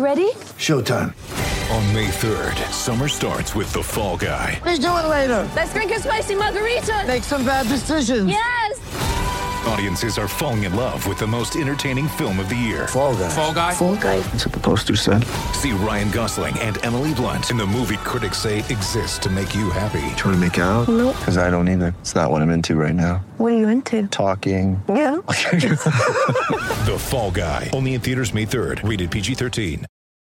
ready? Showtime. On May 3rd, summer starts with The Fall Guy. Let's do it later. Let's drink a spicy margarita. Make some bad decisions. Yes. Audiences are falling in love with the most entertaining film of the year. Fall Guy. Fall Guy? Fall Guy. That's what the poster said. See Ryan Gosling and Emily Blunt in the movie critics say exists to make you happy. Trying to make it out? Nope. Because I don't either. It's not what I'm into right now. What are you into? Talking. Yeah. The Fall Guy. Only in theaters May 3rd. Rated PG-13.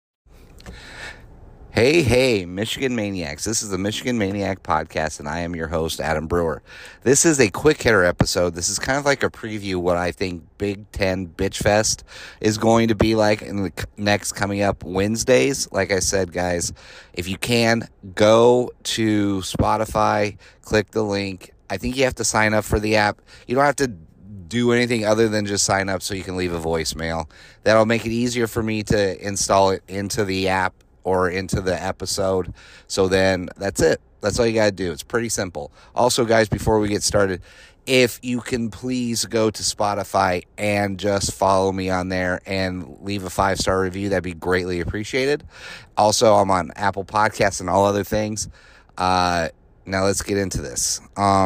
Hey, Michigan Maniacs. This is the Michigan Maniac Podcast, and I am your host, Adam Brewer. This is a quick hitter episode. This is kind of like a preview what I think Big Ten Bitch Fest is going to be like in the next coming up Wednesdays. Like I said, guys, if you can, go to Spotify, click the link. I think you have to sign up for the app. You don't have to do anything other than just sign up so you can leave a voicemail. That'll make it easier for me to install it into the app or into the episode. So then that's it. That's all you got to do. It's pretty simple. Also, guys, before we get started, if you can please go to Spotify and just follow me on there and leave a 5-star review, that'd be greatly appreciated. Also, I'm on Apple Podcasts and all other things. Now let's get into this.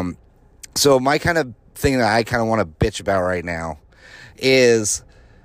So my kind of thing that I kind of want to bitch about right now is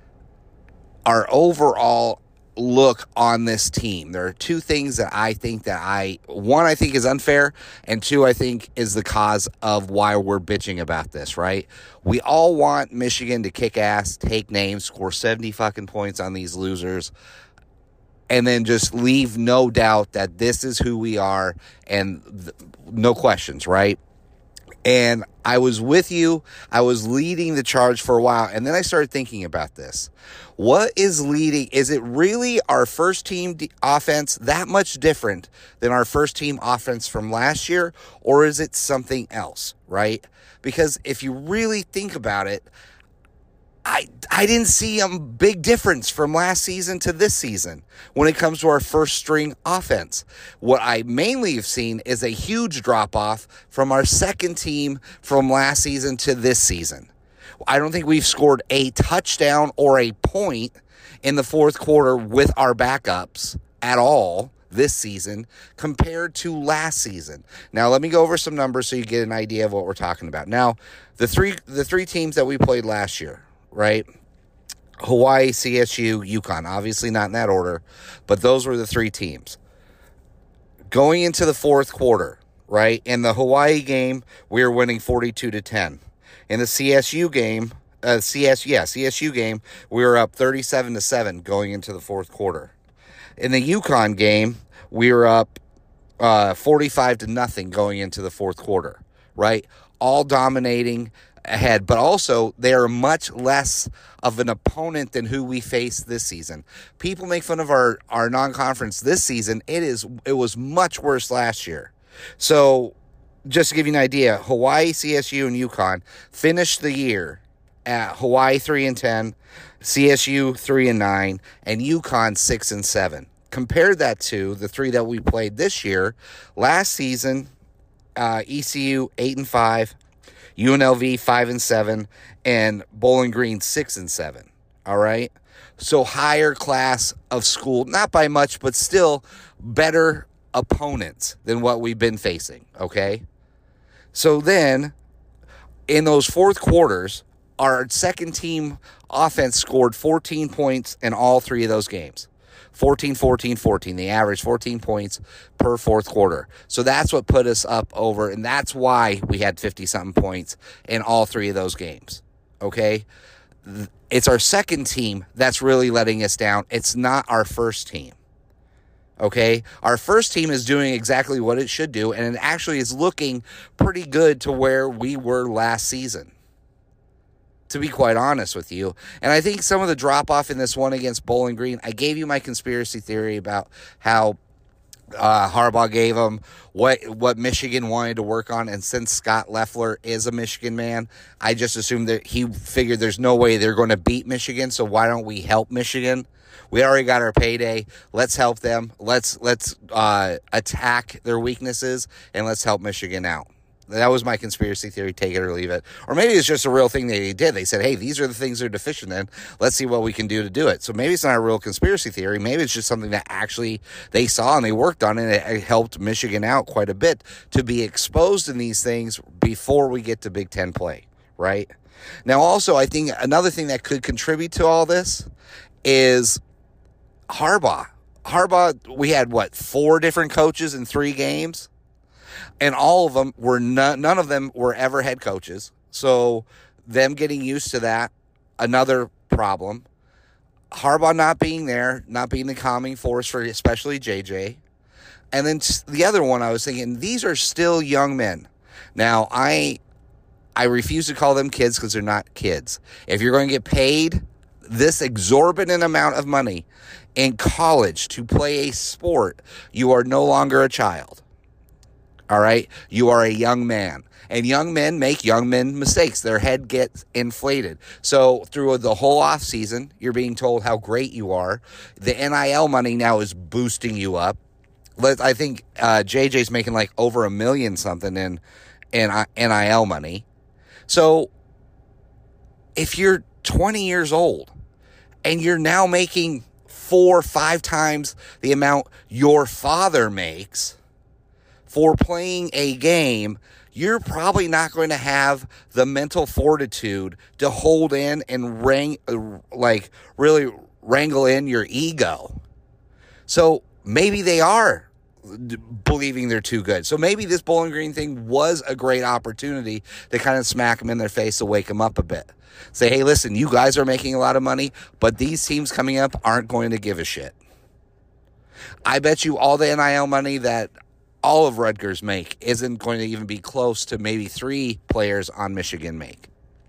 our overall look on this team. There are two things that I think one I think is unfair, and two I think is the cause of why we're bitching about this, right? We all want Michigan to kick ass, take names, score 70 fucking points on these losers, and then just leave no doubt that this is who we are and no questions, right? And I was with you. I was leading the charge for a while. And then I started thinking about this. What is leading? Is it really our first team offense that much different than our first team offense from last year? Or is it something else, right? Because if you really think about it, I didn't see a big difference from last season to this season when it comes to our first string offense. What I mainly have seen is a huge drop-off from our second team from last season to this season. I don't think we've scored a touchdown or a point in the fourth quarter with our backups at all this season compared to last season. Now, let me go over some numbers so you get an idea of what we're talking about. Now, the three teams that we played last year, right? Hawaii, CSU, UConn. Obviously not in that order, but those were the three teams. Going into the fourth quarter, right? In the Hawaii game, we were winning 42-10. In the CSU game, CSU game, we were up 37-7 going into the fourth quarter. In the UConn game, we were up 45-0 going into the fourth quarter, right? All dominating ahead, but also they are much less of an opponent than who we faced this season. People make fun of our non-conference this season. It was much worse last year. So just to give you an idea, Hawaii, CSU, and UConn finished the year at Hawaii 3-10, CSU 3-9, and UConn 6-7. Compare that to the three that we played this year. Last season, ECU 8-5, UNLV 5-7, and Bowling Green 6-7. All right, so higher class of school, not by much, but still better opponents than what we've been facing. Okay, so then in those fourth quarters, our second team offense scored 14 points in all three of those games. 14, 14, 14. They averaged 14 points per fourth quarter. So that's what put us up over, and that's why we had 50-something points in all three of those games, okay? It's our second team that's really letting us down. It's not our first team, okay? Our first team is doing exactly what it should do, and it actually is looking pretty good to where we were last season, to be quite honest with you. And I think some of the drop-off in this one against Bowling Green, I gave you my conspiracy theory about how Harbaugh gave them what Michigan wanted to work on, and since Scott Loeffler is a Michigan man, I just assumed that he figured there's no way they're going to beat Michigan, so why don't we help Michigan? We already got our payday. Let's help them. Let's attack their weaknesses, and let's help Michigan out. That was my conspiracy theory, take it or leave it. Or maybe it's just a real thing they did. They said, hey, these are the things they're deficient in. Let's see what we can do to do it. So maybe it's not a real conspiracy theory. Maybe it's just something that actually they saw and they worked on, and it helped Michigan out quite a bit to be exposed in these things before we get to Big Ten play, right? Now, also, I think another thing that could contribute to all this is Harbaugh. We had, 4 different coaches in 3 games? And all of them were none of them were ever head coaches. So them getting used to that, another problem. Harbaugh not being there, not being the calming force for especially JJ. And then the other one I was thinking, these are still young men. Now, I refuse to call them kids because they're not kids. If you're going to get paid this exorbitant amount of money in college to play a sport, you are no longer a child. All right? You are a young man. And young men make young men mistakes. Their head gets inflated. So through the whole off season, you're being told how great you are. The NIL money now is boosting you up. I think JJ's making like over $1 million something in NIL money. So if you're 20 years old and you're now making 4 or 5 times the amount your father makes for playing a game, you're probably not going to have the mental fortitude to hold in and really wrangle in your ego. So maybe they are believing they're too good. So maybe this Bowling Green thing was a great opportunity to kind of smack them in their face to wake them up a bit. Say, hey, listen, you guys are making a lot of money, but these teams coming up aren't going to give a shit. I bet you all the NIL money that all of Rutgers make isn't going to even be close to maybe 3 players on Michigan make.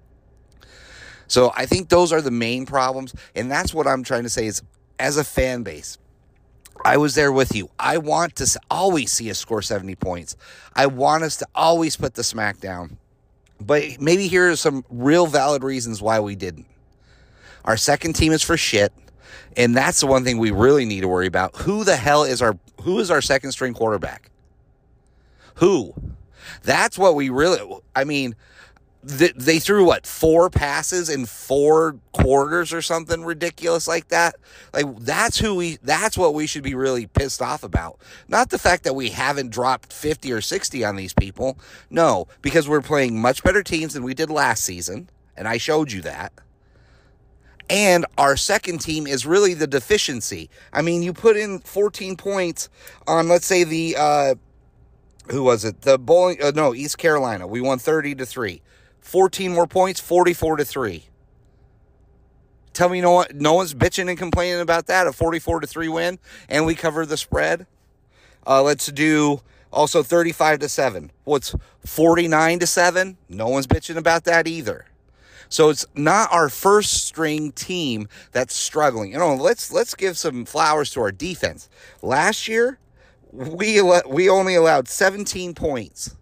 So I think those are the main problems, and that's what I'm trying to say is, as a fan base, I was there with you. I want to always see us score 70 points. I want us to always put the smack down. But maybe here are some real valid reasons why we didn't. Our second team is for shit, and that's the one thing we really need to worry about. Who is our second string quarterback? Who? That's what we really, they threw 4 passes in 4 quarters or something ridiculous like that. Like that's what we should be really pissed off about. Not the fact that we haven't dropped 50 or 60 on these people. No, because we're playing much better teams than we did last season. And I showed you that. And our second team is really the deficiency. I mean, you put in 14 points on, let's say who was it? East Carolina. We won 30-3. 14 more points, 44-3. Tell me no one's bitching and complaining about that, a 44-3 win, and we cover the spread. Let's do also 35-7. What's 49-7? No one's bitching about that either. So it's not our first string team that's struggling. Let's give some flowers to our defense. Last year, we only allowed 17 points.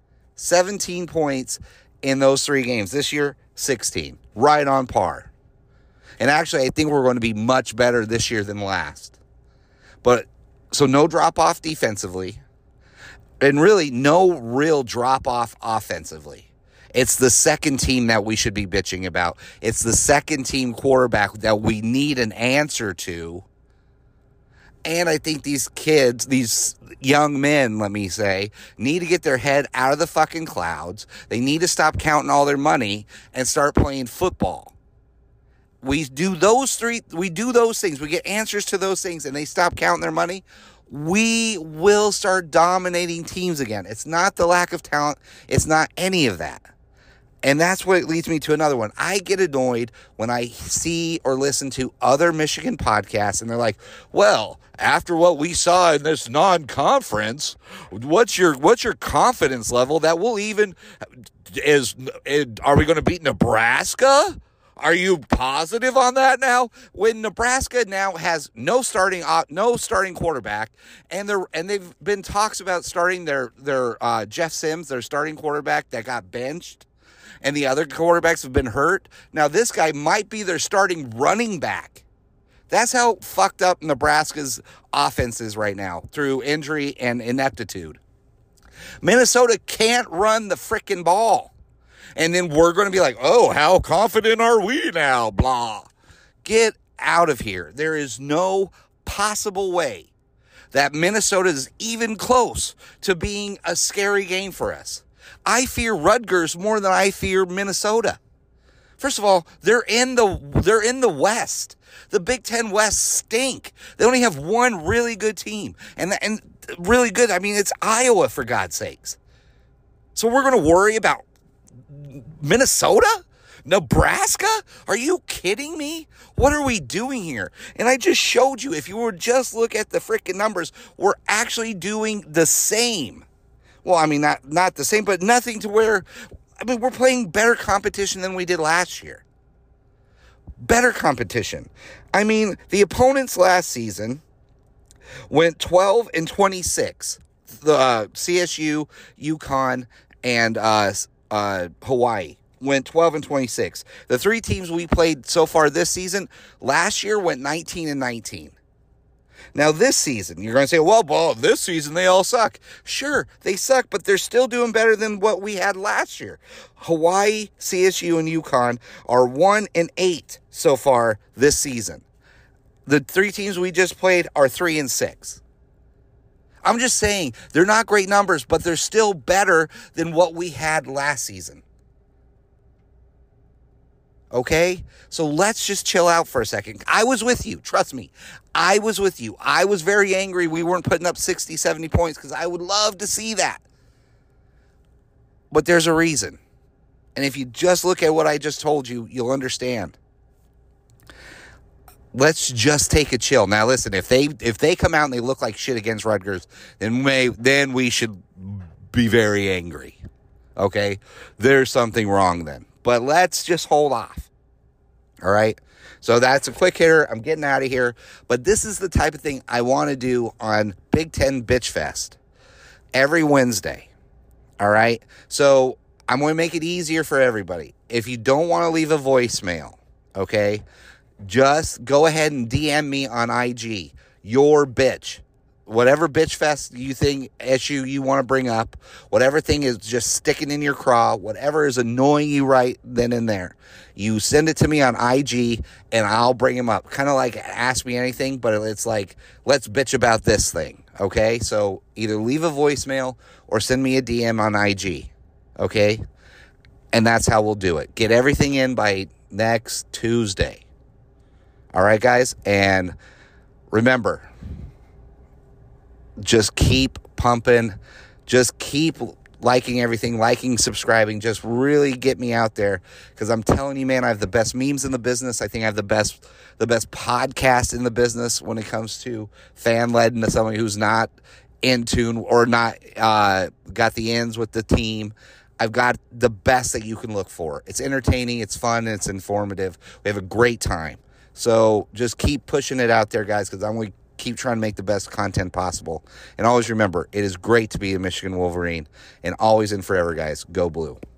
17 points in those 3 games. This year, 16. Right on par. And actually, I think we're going to be much better this year than last. So no drop-off defensively. And really, no real drop-off offensively. It's the second team that we should be bitching about. It's the second team quarterback that we need an answer to. And I think these kids, these young men, let me say, need to get their head out of the fucking clouds. They need to stop counting all their money and start playing football. We do those things. We get answers to those things, and they stop counting their money. We will start dominating teams again. It's not the lack of talent. It's not any of that. And that's what leads me to another one. I get annoyed when I see or listen to other Michigan podcasts, and they're like, well, after what we saw in this non-conference, what's your confidence level that we'll even are we going to beat Nebraska? Are you positive on that now? When Nebraska now has no starting quarterback, and they've been talks about starting their Jeff Sims, their starting quarterback that got benched, and the other quarterbacks have been hurt. Now this guy might be their starting running back. That's how fucked up Nebraska's offense is right now through injury and ineptitude. Minnesota can't run the frickin' ball. And then we're going to be like, oh, how confident are we now? Blah. Get out of here. There is no possible way that Minnesota is even close to being a scary game for us. I fear Rutgers more than I fear Minnesota. First of all, they're in the West. The Big Ten West stink. They only have one really good team. And really good, I mean, it's Iowa, for God's sakes. So we're going to worry about Minnesota? Nebraska? Are you kidding me? What are we doing here? And I just showed you, if you would just look at the freaking numbers, we're actually doing the same. Well, I mean, not the same, but nothing to where, I mean, we're playing better competition than we did last year. Better competition. I mean, the opponents last season went 12-26. The CSU, UConn, and Hawaii went 12-26. The three teams we played so far this season, last year went 19-19. Now this season, you're going to say, well, this season they all suck. Sure, they suck, but they're still doing better than what we had last year. Hawaii, CSU, and UConn are 1-8 so far this season. The three teams we just played are 3-6. I'm just saying, they're not great numbers, but they're still better than what we had last season. Okay? So let's just chill out for a second. I was with you. Trust me. I was with you. I was very angry we weren't putting up 60, 70 points because I would love to see that. But there's a reason. And if you just look at what I just told you, you'll understand. Let's just take a chill. Now listen, if they come out and they look like shit against Rutgers, then we should be very angry. Okay? There's something wrong then. But let's just hold off. All right? So that's a quick hitter. I'm getting out of here. But this is the type of thing I want to do on Big Ten Bitch Fest every Wednesday. All right? So I'm going to make it easier for everybody. If you don't want to leave a voicemail, okay, just go ahead and DM me on IG. Your bitch. Whatever bitch fest you think, issue you want to bring up, whatever thing is just sticking in your craw, whatever is annoying you right then and there, you send it to me on IG and I'll bring him up. Kind of like Ask Me Anything, but it's like, let's bitch about this thing, okay? So either leave a voicemail or send me a DM on IG, okay? And that's how we'll do it. Get everything in by next Tuesday. All right, guys? And remember, just keep pumping. Just keep liking everything, liking, subscribing. Just really get me out there because I'm telling you, man, I have the best memes in the business. I think I have the best podcast in the business when it comes to fan-led and somebody who's not in tune or not got the ends with the team. I've got the best that you can look for. It's entertaining, it's fun, and it's informative. We have a great time. So just keep pushing it out there, guys, because I'm going to keep trying to make the best content possible. And always remember, it is great to be a Michigan Wolverine. And always and forever, guys, go blue.